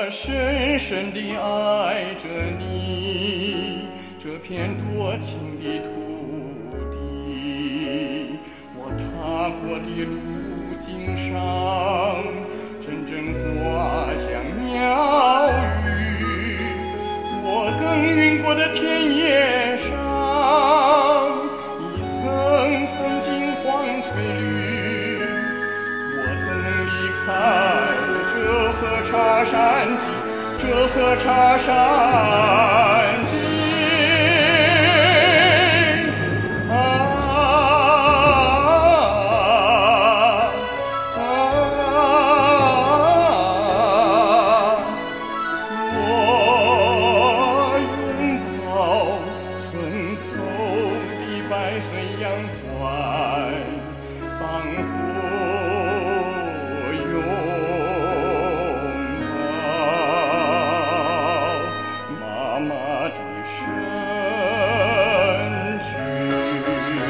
我深深地爱着你，这片多情的土地。我踏过的路径上，阵阵花香鸟语。我耕耘过的田野上，一层层金黄翠绿。我怎能离开这河叉山脊，这河叉山脊？我拥抱村口的百岁杨槐，仿佛拥抱妈妈的身躯。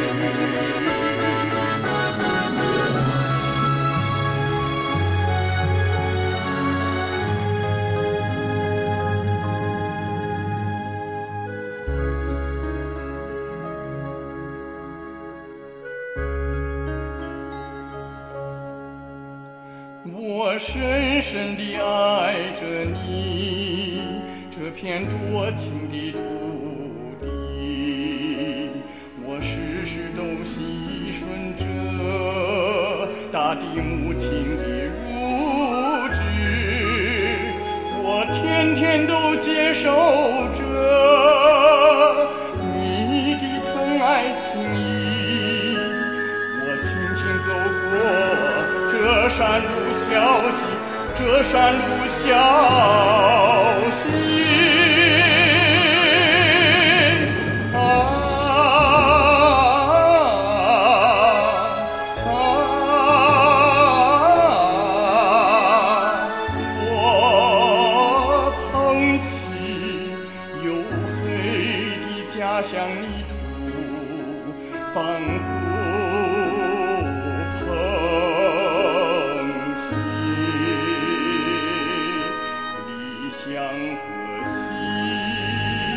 我深深地爱着你，这片多情的土地。我时时都细顺着大地母亲的乳汁，我天天都接受着你的疼爱情谊。我轻轻走过这山路小溪，这山路小溪。我捧起黝黑的家乡泥土，仿佛捧起理想和希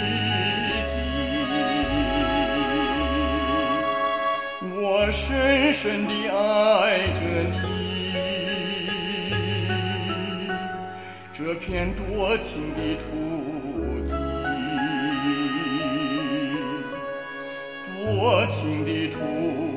冀。我深深地爱着你，这片多情的土地，多情的土地。